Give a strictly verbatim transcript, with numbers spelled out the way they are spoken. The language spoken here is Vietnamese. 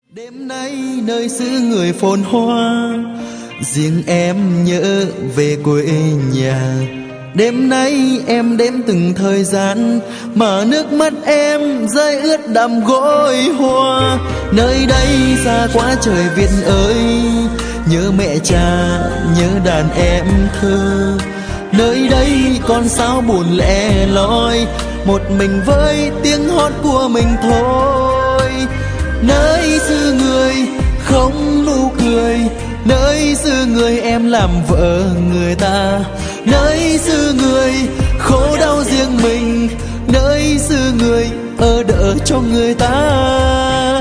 Đêm nay nơi xứ người phồn hoa, riêng em nhớ về quê nhà. Đêm nay em đếm từng thời gian mà nước mắt em rơi ướt đẫm gối hoa. Nơi đây xa quá trời Việt ơi, nhớ mẹ cha, nhớ đàn em thơ. Nơi đây con sao buồn lẻ loi, một mình với tiếng hót của mình thôi. Nơi xứ người không nụ cười, nơi xứ người em làm vợ người ta. Nơi xứ người khổ đau riêng mình, nơi xứ người ở đỡ cho người ta.